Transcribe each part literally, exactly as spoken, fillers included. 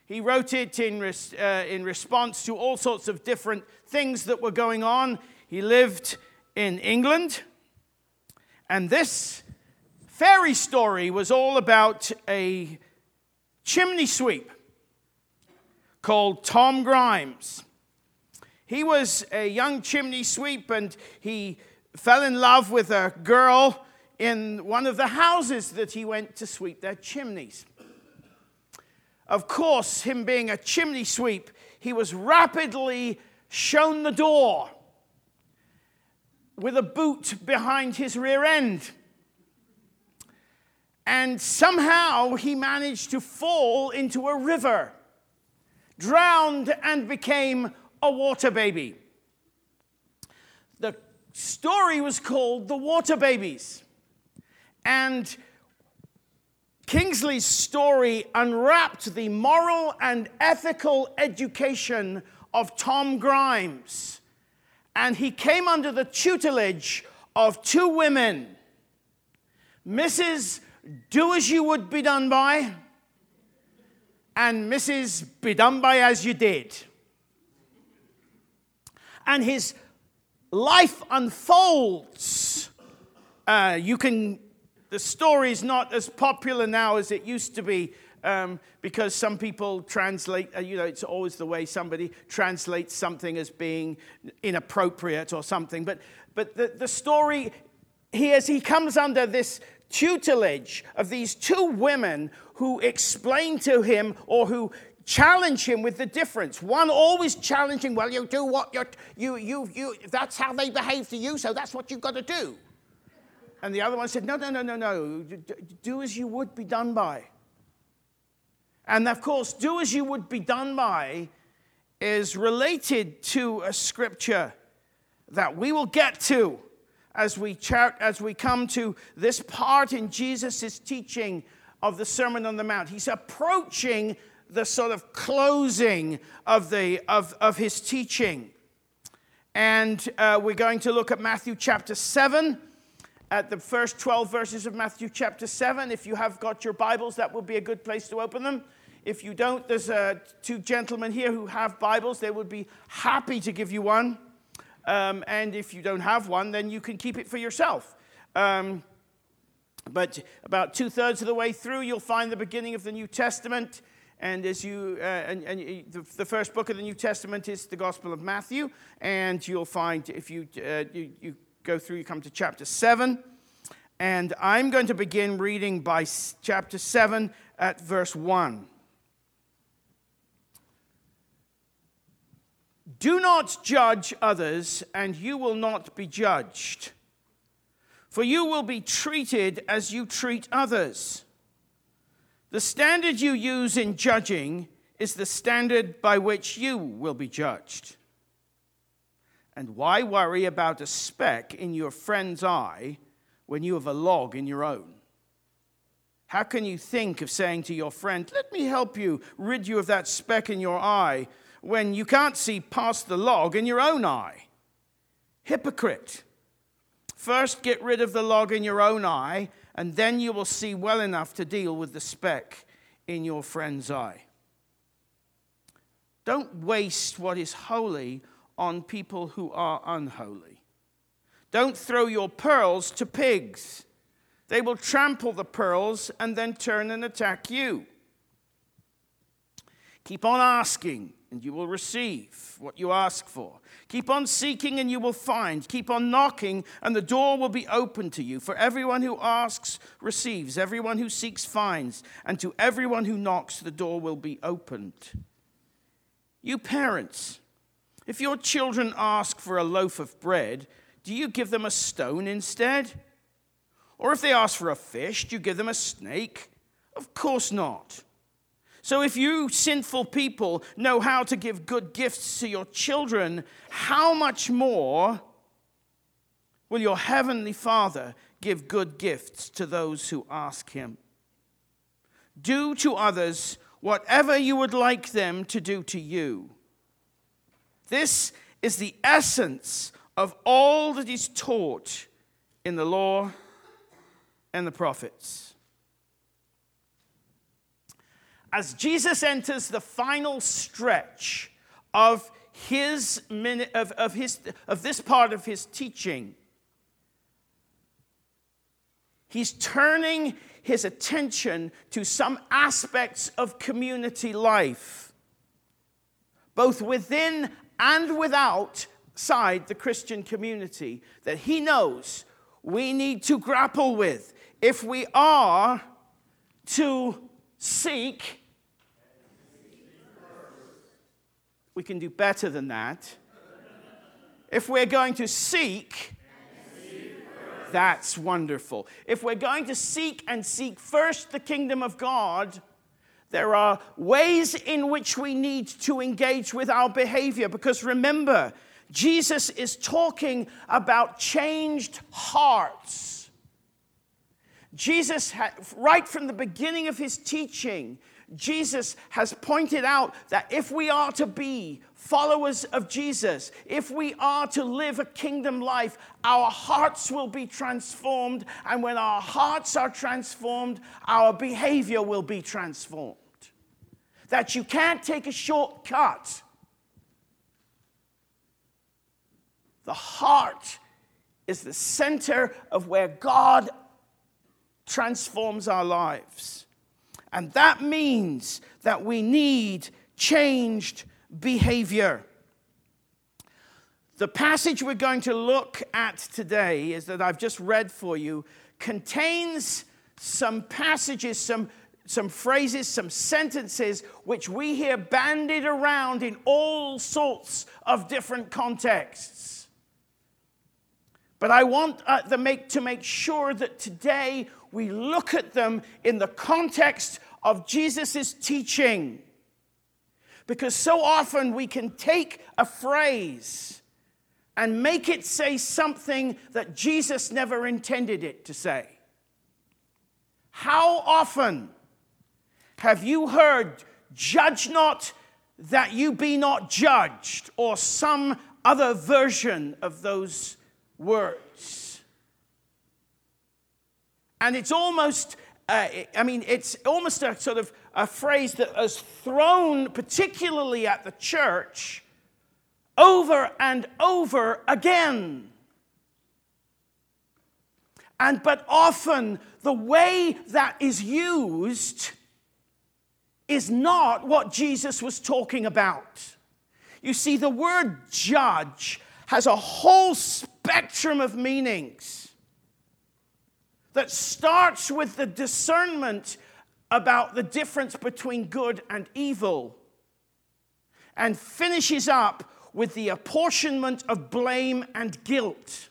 He wrote it in, res- uh, in response to all sorts of different things that were going on. He lived in England. And this fairy story was all about a chimney sweep called Tom Grimes. He was a young chimney sweep, and he fell in love with a girl in one of the houses that he went to sweep their chimneys. Of course, him being a chimney sweep, he was rapidly shown the door with a boot behind his rear end. And somehow he managed to fall into a river, drowned, and became a water baby. The story was called The Water Babies. And Kingsley's story unwrapped the moral and ethical education of Tom Grimes. And he came under the tutelage of two women, Missus Do As You Would Be Done By and Missus Be Done By As You Did. And his life unfolds. Uh, you can... The story is not as popular now as it used to be um, because some people translate, uh, you know, it's always the way somebody translates something as being inappropriate or something. But but the, the story, he, as he comes under this tutelage of these two women who explain to him or who challenge him with the difference. One always challenging, well, you do what you're, you, you, you, that's how they behave to you, so that's what you've got to do. And the other one said, no, no, no, no, no. Do as you would be done by. And of course, do as you would be done by is related to a scripture that we will get to as we chart, as we come to this part in Jesus' teaching of the Sermon on the Mount. He's approaching the sort of closing of, the, of, of his teaching. And uh, we're going to look at Matthew chapter seven. At the first twelve verses of Matthew chapter seven. If you have got your Bibles, that would be a good place to open them. If you don't, there's uh, two gentlemen here who have Bibles. They would be happy to give you one. Um, and if you don't have one, then you can keep it for yourself. Um, but about two-thirds of the way through, you'll find the beginning of the New Testament. And as you, uh, and, and the, the first book of the New Testament is the Gospel of Matthew. And you'll find, if you, uh, you, you go through, you come to chapter seven. And I'm going to begin reading by chapter seven at verse one. Do not judge others, and you will not be judged. For you will be treated as you treat others. The standard you use in judging is the standard by which you will be judged. And why worry about a speck in your friend's eye when you have a log in your own? How can you think of saying to your friend, let me help you rid you of that speck in your eye, when you can't see past the log in your own eye? Hypocrite! First get rid of the log in your own eye, and then you will see well enough to deal with the speck in your friend's eye. Don't waste what is holy on people who are unholy. Don't throw your pearls to pigs. They will trample the pearls and then turn and attack you. Keep on asking, and you will receive what you ask for. Keep on seeking, and you will find. Keep on knocking, and the door will be open to you. For everyone who asks receives, everyone who seeks finds, and to everyone who knocks the door will be opened. You parents, if your children ask for a loaf of bread, do you give them a stone instead? Or if they ask for a fish, do you give them a snake? Of course not. So if you sinful people know how to give good gifts to your children, how much more will your heavenly Father give good gifts to those who ask him? Do to others whatever you would like them to do to you. This is the essence of all that is taught in the law and the prophets. as Jesus enters the final stretch of his of, of his of this part of his teaching, he's turning his attention to some aspects of community life, both within and without outside the Christian community, that he knows we need to grapple with if we are to seek. We can do better than that. If we're going to seek, that's wonderful. If we're going to seek and seek first the kingdom of God, there are ways in which we need to engage with our behavior, because remember, Jesus is talking about changed hearts. Jesus, right from the beginning of his teaching, Jesus has pointed out that if we are to be followers of Jesus, if we are to live a kingdom life, our hearts will be transformed. And when our hearts are transformed, our behavior will be transformed. That you can't take a shortcut. The heart is the center of where God transforms our lives. And that means that we need changed behavior. The passage we're going to look at today, is that I've just read for you, contains some passages, some, some phrases, some sentences which we hear bandied around in all sorts of different contexts. But I want uh, the make, to make sure that today we look at them in the context of Jesus' teaching. Because so often we can take a phrase and make it say something that Jesus never intended it to say. How often have you heard, "Judge not that you be not judged," or some other version of those words? And it's almost, uh, I mean, it's almost a sort of a phrase that is thrown, particularly at the church, over and over again. And but often the way that is used is not what Jesus was talking about. You see, the word judge has a whole spectrum of meanings that starts with the discernment about the difference between good and evil and finishes up with the apportionment of blame and guilt.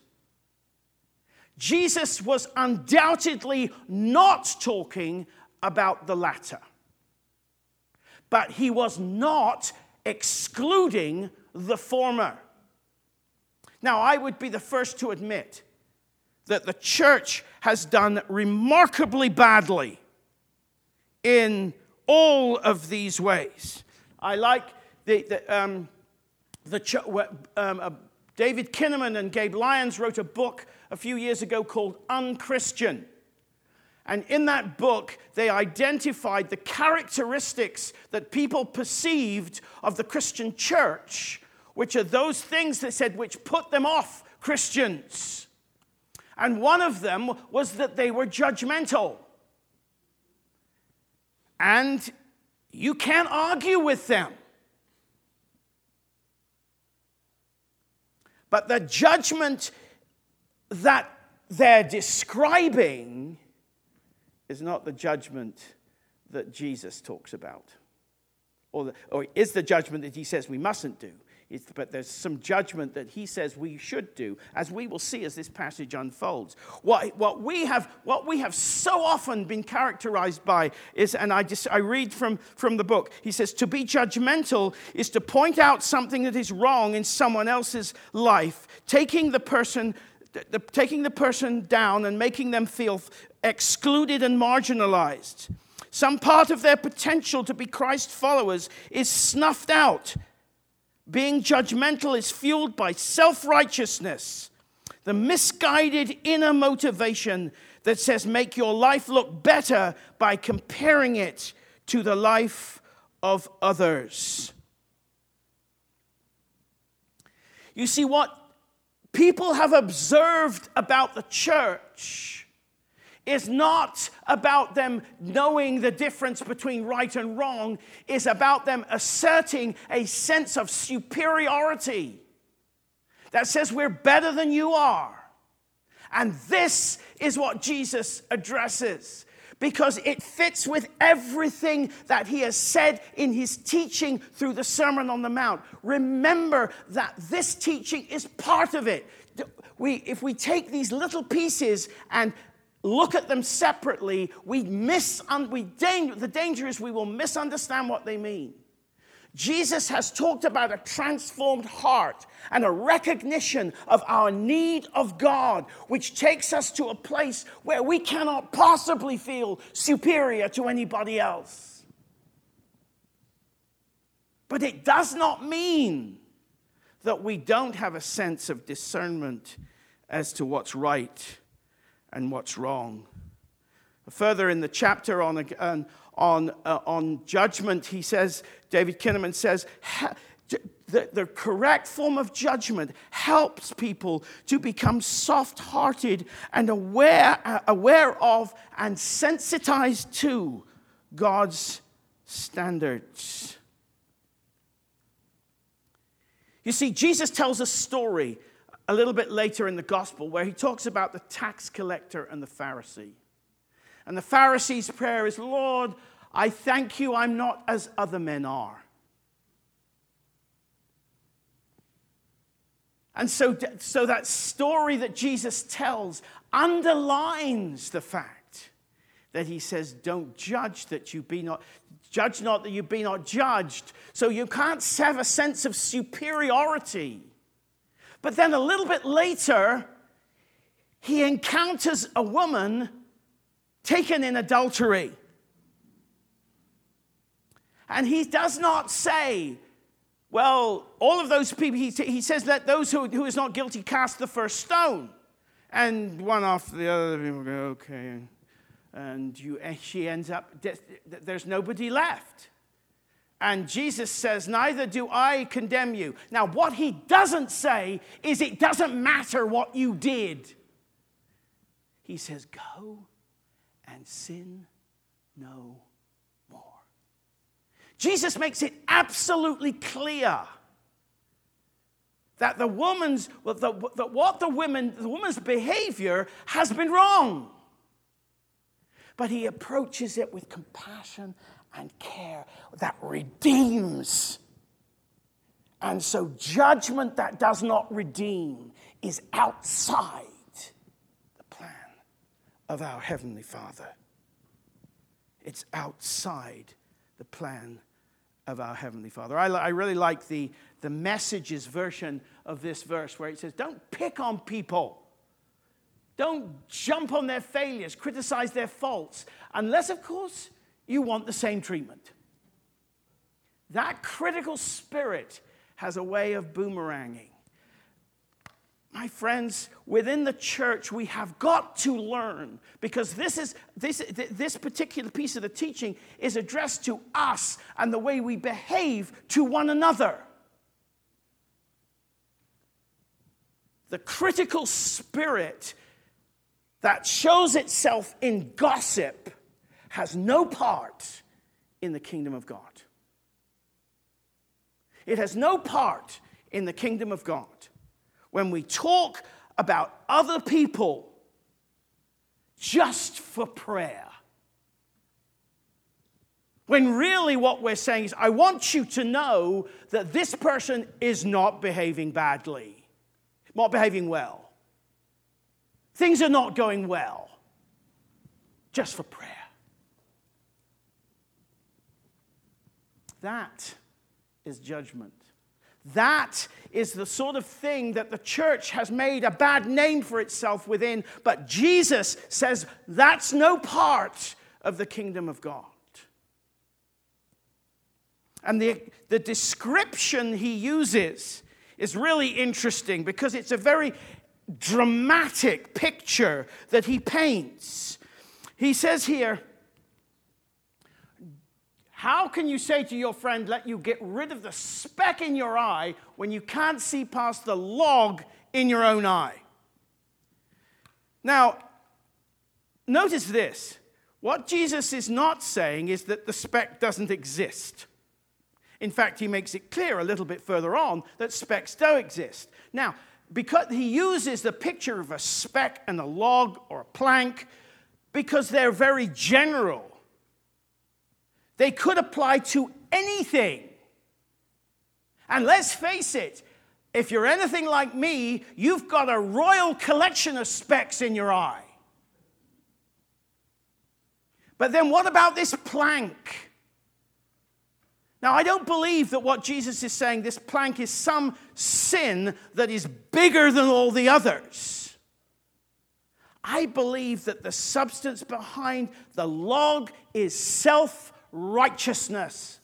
Jesus was undoubtedly not talking about the latter, but he was not excluding the former. Now, I would be the first to admit that the church has done remarkably badly in all of these ways. I like the, the, um, the ch- um, uh, David Kinnaman and Gabe Lyons wrote a book a few years ago called Unchristian. And in that book, they identified the characteristics that people perceived of the Christian church, which are those things, they said, which put them off Christians. And one of them was that they were judgmental. And you can't argue with them. But the judgment that they're describing is not the judgment that Jesus talks about. Or, the, or is the judgment that he says we mustn't do. It's, but there's some judgment that he says we should do, as we will see as this passage unfolds. What, what, we, have, what we have so often been characterized by is, and I, just, I read from, from the book, he says, to be judgmental is to point out something that is wrong in someone else's life, taking the person, the, taking the person down and making them feel excluded and marginalized. Some part of their potential to be Christ followers is snuffed out. Being judgmental is fueled by self-righteousness, the misguided inner motivation that says make your life look better by comparing it to the life of others. You see, what people have observed about the church is not about them knowing the difference between right and wrong. It's about them asserting a sense of superiority that says we're better than you are. And this is what Jesus addresses, because it fits with everything that he has said in his teaching through the Sermon on the Mount. Remember that this teaching is part of it. We, if we take these little pieces and look at them separately, we miss, we danger, the danger is we will misunderstand what they mean. Jesus has talked about a transformed heart and a recognition of our need of God, which takes us to a place where we cannot possibly feel superior to anybody else. But it does not mean that we don't have a sense of discernment as to what's right and what's wrong. Further in the chapter on, on, on, uh, on judgment, he says, David Kinnaman says, the, the correct form of judgment helps people to become soft-hearted and aware, uh, aware of and sensitized to God's standards. You see, Jesus tells a story a little bit later in the gospel where he talks about the tax collector and the Pharisee. And the Pharisee's prayer is, Lord, I thank you I'm not as other men are. And so, so that story that Jesus tells underlines the fact that he says, don't judge that you be not, judge not that you be not judged. So you can't have a sense of superiority. But then a little bit later, he encounters a woman taken in adultery. And he does not say, well, all of those people, he, he says, let those who, who is not guilty cast the first stone. And one after the other, people go, okay. And you, she ends up, there's nobody left. And Jesus says, neither do I condemn you. Now, what he doesn't say is it doesn't matter what you did. He says, go and sin no more. Jesus makes it absolutely clear that the woman's, that what the woman, the woman's behavior has been wrong. But he approaches it with compassion and care that redeems. And so judgment that does not redeem is outside the plan of our Heavenly Father. It's outside the plan of our Heavenly Father. I, I really like the, the Message's version of this verse where it says, don't pick on people. Don't jump on their failures, criticize their faults, unless, of course, you want the same treatment. That critical spirit has a way of boomeranging. My friends, within the church, we have got to learn, because this is this, this particular piece of the teaching is addressed to us and the way we behave to one another. The critical spirit that shows itself in gossip has no part in the kingdom of God. It has no part in the kingdom of God. When we talk about other people just for prayer, when really what we're saying is, I want you to know that this person is not behaving badly, not behaving well. Things are not going well, just for prayer. That is judgment. That is the sort of thing that the church has made a bad name for itself within, but Jesus says that's no part of the kingdom of God. And the, the description he uses is really interesting because it's a very dramatic picture that he paints. He says here, How can you say to your friend, let you get rid of the speck in your eye when you can't see past the log in your own eye? Now, notice this. What Jesus is not saying is that the speck doesn't exist. In fact, he makes it clear a little bit further on that specks do exist. Now, because he uses the picture of a speck and a log or a plank because they're very general. They could apply to anything. And let's face it, if you're anything like me, you've got a royal collection of specks in your eye. But then what about this plank? Now, I don't believe that what Jesus is saying, this plank is some sin that is bigger than all the others. I believe that the substance behind the log is self-righteousness.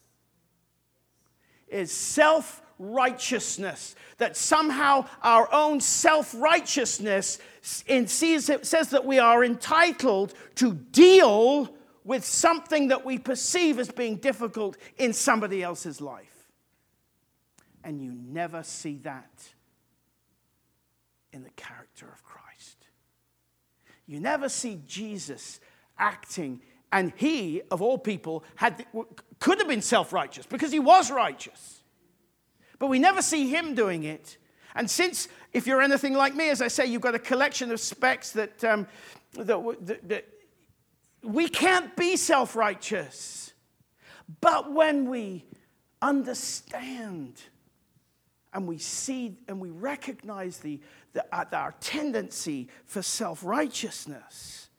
Is self-righteousness. That somehow our own self-righteousness says that we are entitled to deal with something that we perceive as being difficult in somebody else's life. And you never see that in the character of Christ. You never see Jesus acting, and he, of all people, had could have been self-righteous because he was righteous. But we never see him doing it. And since, if you're anything like me, as I say, you've got a collection of specks that, um, that, that, that we can't be self-righteous. But when we understand and we see and we recognize the, the, uh, our tendency for self-righteousness,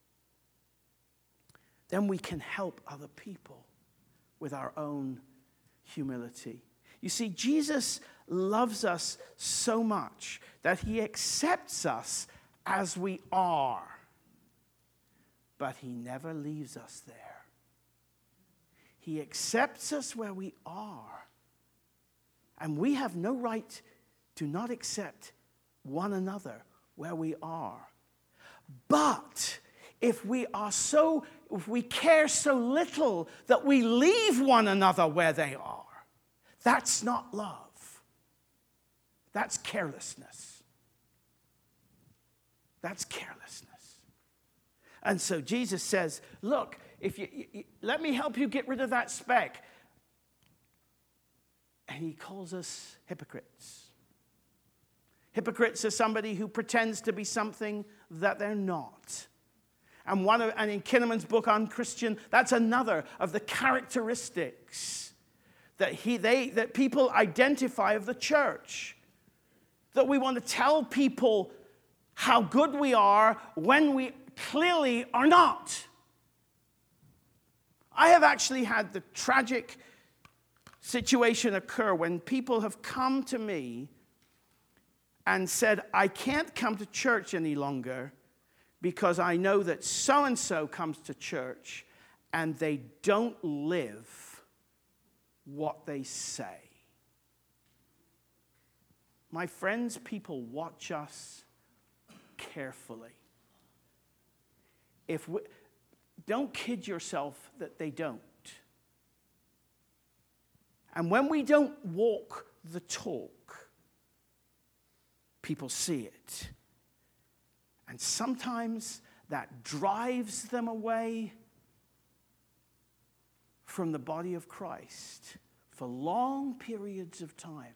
then we can help other people with our own humility. You see, Jesus loves us so much that he accepts us as we are. But he never leaves us there. He accepts us where we are. And we have no right to not accept one another where we are. But if we are so, if we care so little that we leave one another where they are, that's not love. That's carelessness. That's carelessness. And so Jesus says, look, if you, you let me help you get rid of that speck. And he calls us hypocrites. Hypocrites are somebody who pretends to be something that they're not. And one of, and in Kinnaman's book on Christian, that's another of the characteristics that he they that people identify of the church. That we want to tell people how good we are when we clearly are not. I have actually had the tragic situation occur when people have come to me and said, I can't come to church any longer because I know that so-and-so comes to church and they don't live what they say. My friends, people watch us carefully. If we, don't kid yourself that they don't. And when we don't walk the talk, people see it. And sometimes that drives them away from the body of Christ for long periods of time.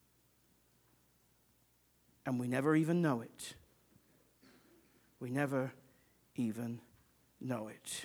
And we never even know it. We never even know it.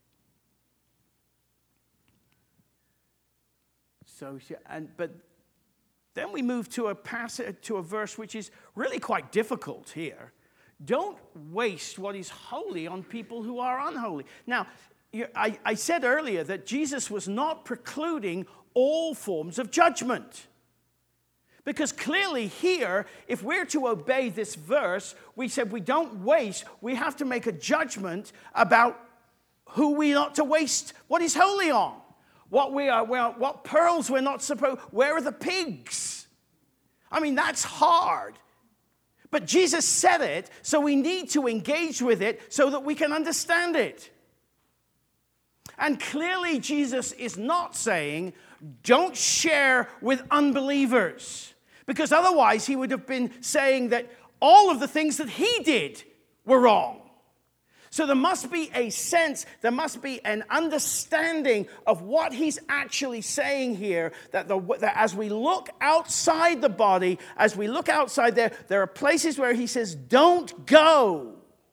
So, and but then we move to a passage, to a verse which is really quite difficult here. Don't waste what is holy on people who are unholy. Now, I, I said earlier that Jesus was not precluding all forms of judgment. Because clearly here, if we're to obey this verse, we said we don't waste, we have to make a judgment about who we ought to waste what is holy on. What we are, well, what pearls we're not supposed, where are the pigs? I mean, that's hard. But Jesus said it, so we need to engage with it so that we can understand it. And clearly Jesus is not saying, don't share with unbelievers. Because otherwise he would have been saying that all of the things that he did were wrong. So there must be a sense, there must be an understanding of what he's actually saying here, that, the, that as we look outside the body, as we look outside there, there are places where he says, don't go.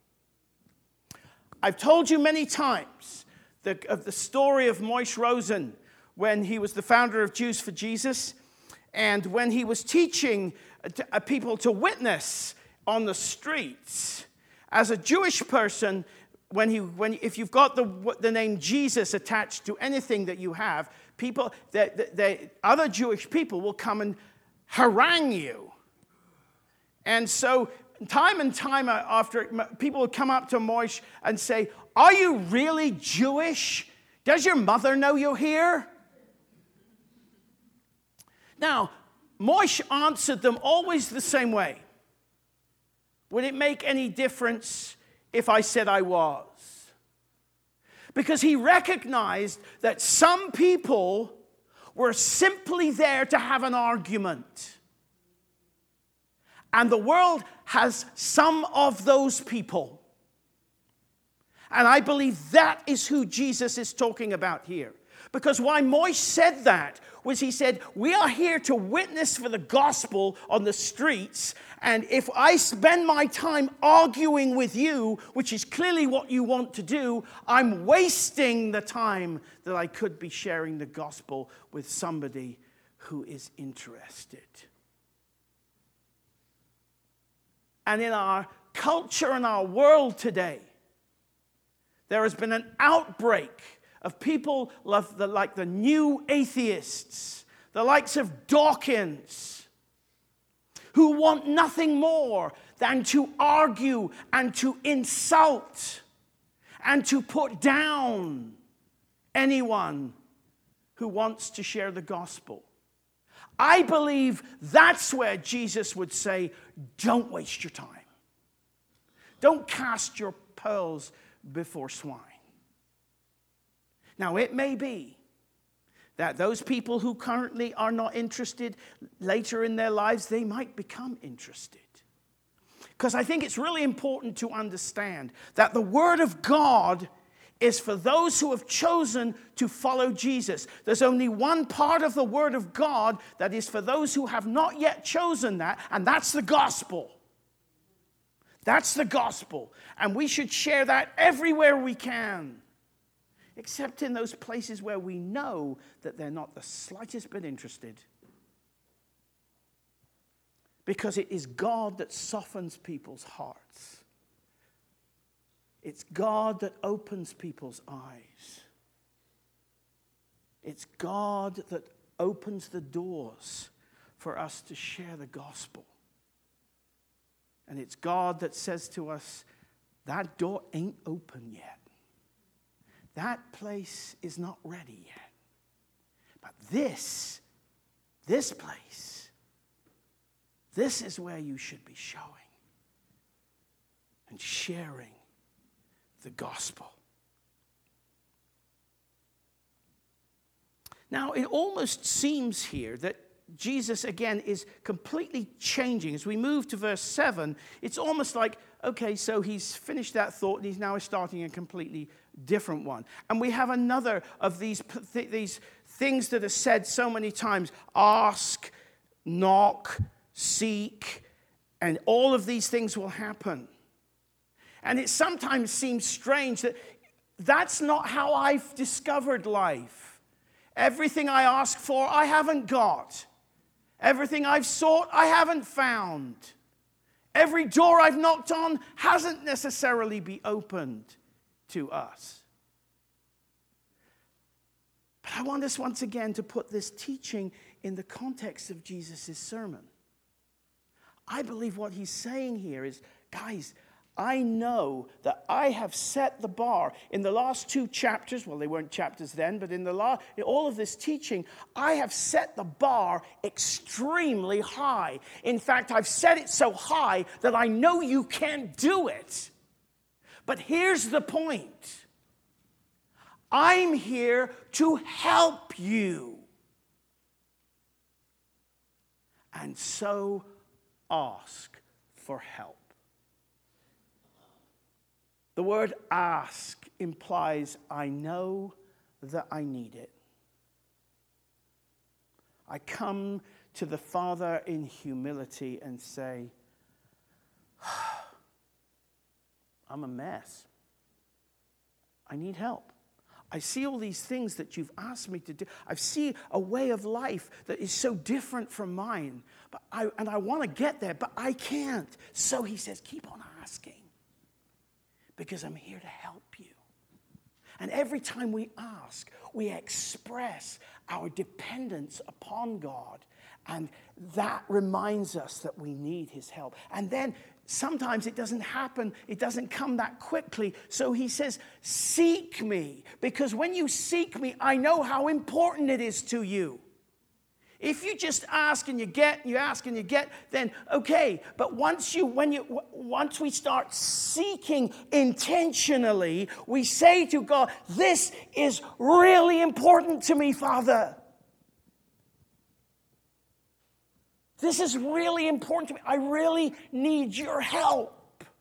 I've told you many times the, of the story of Moishe Rosen when he was the founder of Jews for Jesus, and when he was teaching to, uh, people to witness on the streets. As a Jewish person, when he, when if you've got the the name Jesus attached to anything that you have, people, the, the, the other Jewish people will come and harangue you. And so, time and time after, people would come up to Moishe and say, "Are you really Jewish? Does your mother know you're here?" Now, Moishe answered them always the same way. Would it make any difference if I said I was? Because he recognized that some people were simply there to have an argument. And the world has some of those people. And I believe that is who Jesus is talking about here. Because why Moishe said that was he said, we are here to witness for the gospel on the streets, and if I spend my time arguing with you, which is clearly what you want to do, I'm wasting the time that I could be sharing the gospel with somebody who is interested. And in our culture and our world today, there has been an outbreak of people like the new atheists, the likes of Dawkins, who want nothing more than to argue and to insult and to put down anyone who wants to share the gospel. I believe that's where Jesus would say, don't waste your time. Don't cast your pearls before swine. Now, it may be that those people who currently are not interested, later in their lives, they might become interested. Because I think it's really important to understand that the Word of God is for those who have chosen to follow Jesus. There's only one part of the Word of God that is for those who have not yet chosen that, and that's the gospel. That's the gospel. And we should share that everywhere we can. Except in those places where we know that they're not the slightest bit interested. Because it is God that softens people's hearts. It's God that opens people's eyes. It's God that opens the doors for us to share the gospel. And it's God that says to us, that door ain't open yet. That place is not ready yet. But this, this place, this is where you should be showing and sharing the gospel. Now, it almost seems here that Jesus, again, is completely changing. As we move to verse seven, it's almost like, okay, so he's finished that thought and he's now starting a completely different one. And we have another of these, th- these things that are said so many times. Ask, knock, seek, and all of these things will happen. And it sometimes seems strange that that's not how I've discovered life. Everything I ask for, I haven't got. Everything I've sought, I haven't found. Every door I've knocked on hasn't necessarily been opened to us. But I want us once again to put this teaching in the context of Jesus' sermon. I believe what he's saying here is, guys, I know that I have set the bar. In the last two chapters, well, they weren't chapters then, but in the last, in all of this teaching, I have set the bar extremely high. In fact, I've set it so high that I know you can't do it. But here's the point. I'm here to help you. And so ask for help. The word ask implies I know that I need it. I come to the Father in humility and say, I'm a mess. I need help. I see all these things that you've asked me to do. I see a way of life that is so different from mine. But I, and I want to get there, but I can't. So he says, keep on asking. Because I'm here to help you. And every time we ask, we express our dependence upon God. And that reminds us that we need his help. And then sometimes it doesn't happen. It doesn't come that quickly. So he says, seek me. Because when you seek me, I know how important it is to you. If you just ask and you get, and you ask and you get, then okay. But once you, when you, once we start seeking intentionally, we say to God, this is really important to me, Father. This is really important to me. I really need your help.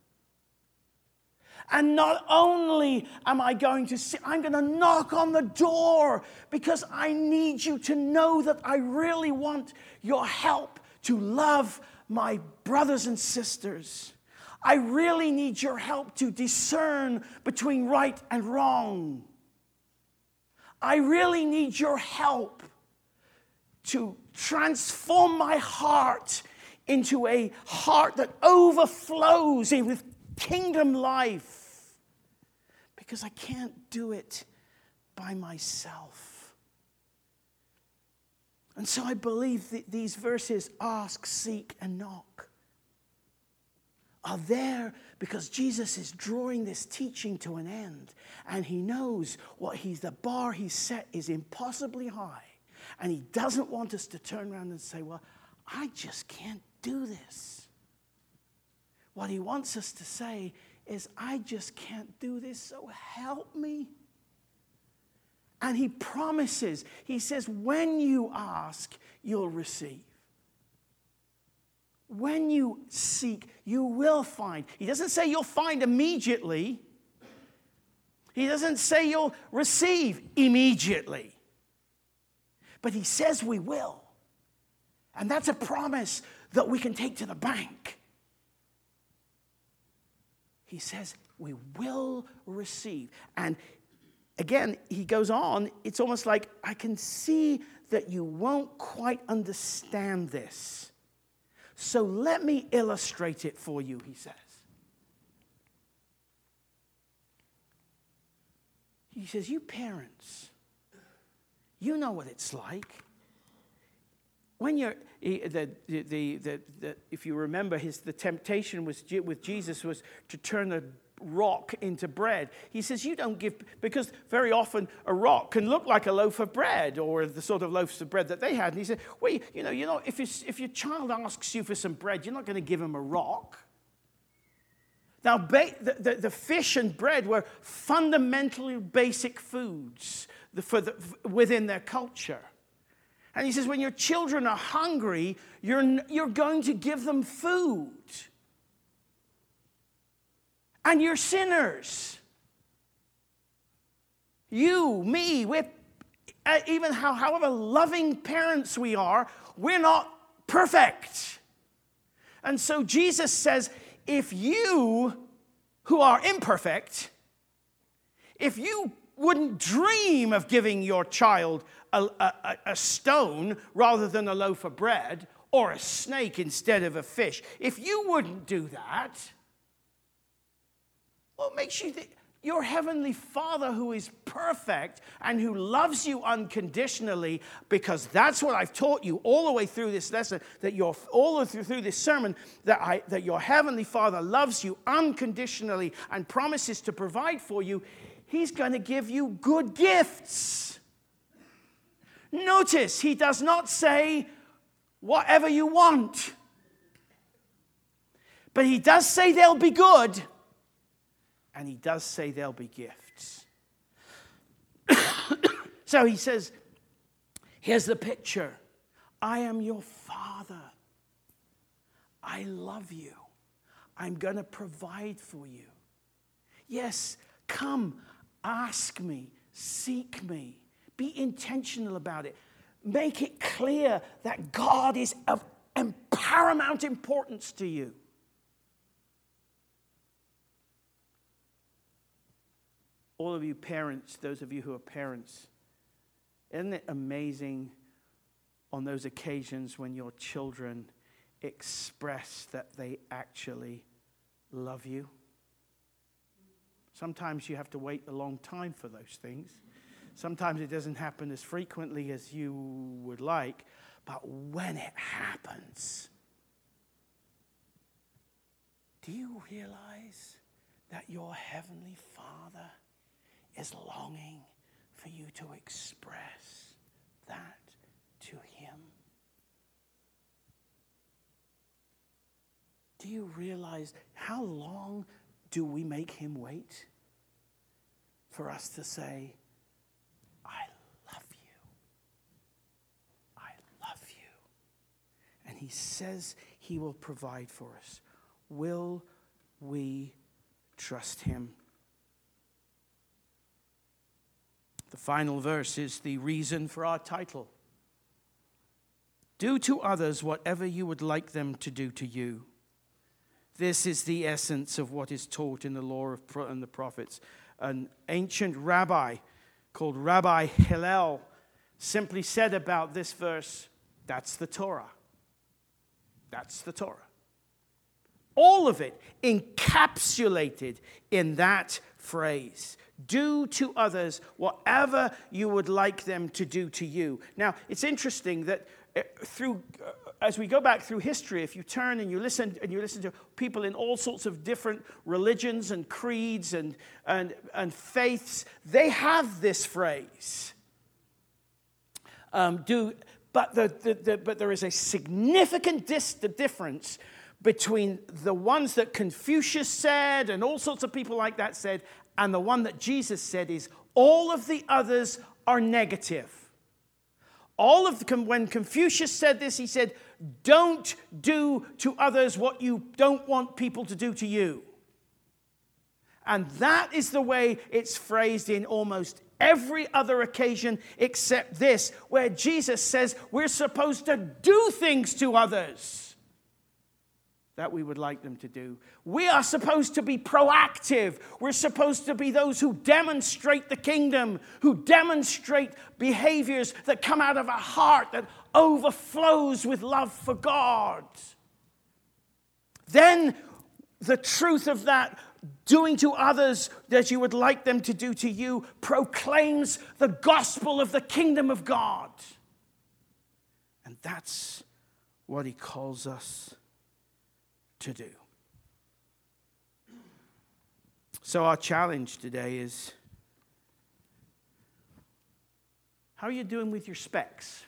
And not only am I going to see, I'm going to knock on the door because I need you to know that I really want your help to love my brothers and sisters. I really need your help to discern between right and wrong. I really need your help to transform my heart into a heart that overflows with kingdom life. Because I can't do it by myself. And so I believe that these verses, ask, seek, and knock, are there because Jesus is drawing this teaching to an end. And he knows what he's, the bar he's set is impossibly high. And he doesn't want us to turn around and say, well, I just can't do this. What he wants us to say is, I just can't do this, so help me. And he promises, he says, when you ask, you'll receive. When you seek, you will find. He doesn't say you'll find immediately. He doesn't say you'll receive immediately. But he says we will. And that's a promise that we can take to the bank. He says we will receive. And again, he goes on, it's almost like, I can see that you won't quite understand this. So let me illustrate it for you, he says. He says, you parents, you know what it's like. When you're, the, the, the, the, the, if you remember, his, the temptation was with Jesus was to turn a rock into bread. He says, you don't give, because very often a rock can look like a loaf of bread or the sort of loaves of bread that they had. And he said, well, you know, you know, if, if your child asks you for some bread, you're not going to give him a rock. Now, ba- the, the, the fish and bread were fundamentally basic foods for the, within their culture. And he says, when your children are hungry, you're, you're going to give them food. And you're sinners. You, me, we're, even how, however loving parents we are, we're not perfect. And so Jesus says, if you, who are imperfect, if you wouldn't dream of giving your child a, a, a stone rather than a loaf of bread, or a snake instead of a fish, if you wouldn't do that, what makes you think? Your heavenly Father, who is perfect and who loves you unconditionally, because that's what I've taught you all the way through this lesson, that you're all the through, through this sermon, that I that your heavenly Father loves you unconditionally and promises to provide for you. He's going to give you good gifts. Notice, he does not say whatever you want, but he does say they'll be good. And he does say there'll be gifts. So he says, here's the picture. I am your Father. I love you. I'm going to provide for you. Yes, come, ask me, seek me. Be intentional about it. Make it clear that God is of paramount importance to you. All of you parents, those of you who are parents, isn't it amazing on those occasions when your children express that they actually love you? Sometimes you have to wait a long time for those things. Sometimes it doesn't happen as frequently as you would like, but when it happens, do you realize that your Heavenly Father is longing for you to express that to Him? Do you realize how long do we make Him wait for us to say, I love you. I love you. And He says He will provide for us. Will we trust Him? The final verse is the reason for our title. Do to others whatever you would like them to do to you. This is the essence of what is taught in the law of pro- and the prophets. An ancient rabbi called Rabbi Hillel simply said about this verse, that's the Torah. That's the Torah. All of it encapsulated in that phrase. Do to others whatever you would like them to do to you. Now, it's interesting that through, uh, as we go back through history, if you turn and you listen and you listen to people in all sorts of different religions and creeds and and, and faiths, they have this phrase. Um, do, but the, the, the but there is a significant dis- the difference between the ones that Confucius said and all sorts of people like that said, and the one that Jesus said is all of the others are negative. All of the, when Confucius said this, he said, don't do to others what you don't want people to do to you. And that is the way it's phrased in almost every other occasion except this, where Jesus says we're supposed to do things to others that we would like them to do. We are supposed to be proactive. We're supposed to be those who demonstrate the kingdom, who demonstrate behaviors that come out of a heart that overflows with love for God. Then the truth of that, doing to others that you would like them to do to you, proclaims the gospel of the kingdom of God. And that's what He calls us to do. So our challenge today is, how are you doing with your specs?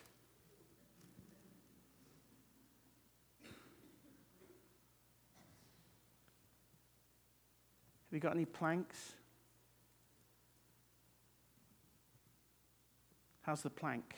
Have you got any planks? How's the plank?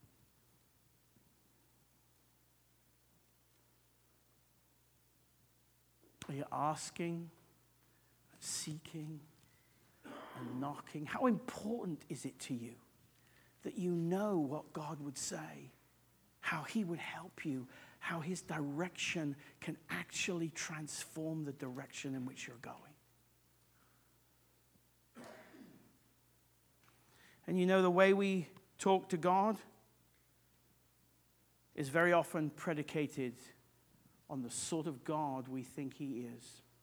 Are you asking, seeking, and knocking? How important is it to you that you know what God would say, how He would help you, how His direction can actually transform the direction in which you're going? And you know, the way we talk to God is very often predicated on the sort of God we think He is.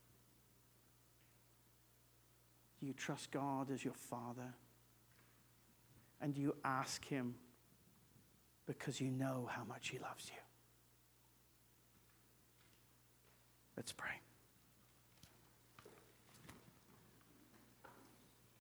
Do you trust God as your Father? And do you ask Him because you know how much He loves you? Let's pray.